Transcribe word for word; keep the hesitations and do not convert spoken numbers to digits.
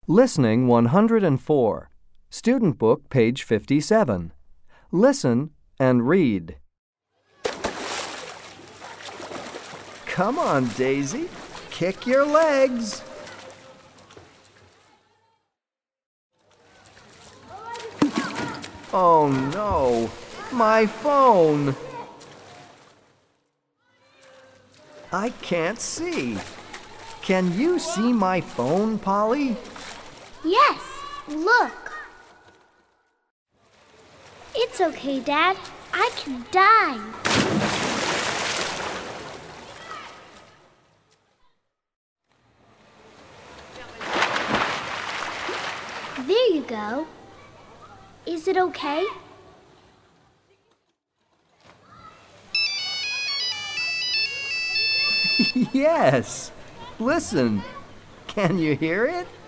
Listening one hundred four. Student Book, page fifty-seven. Listen and read. Come on, Daisy. Kick your legs. Oh no, my phone. I can't see. Can you see my phone, Polly? Yes, look. It's okay, Dad. I can dive. There you go. Is it okay? Yes. Listen. Can you hear it?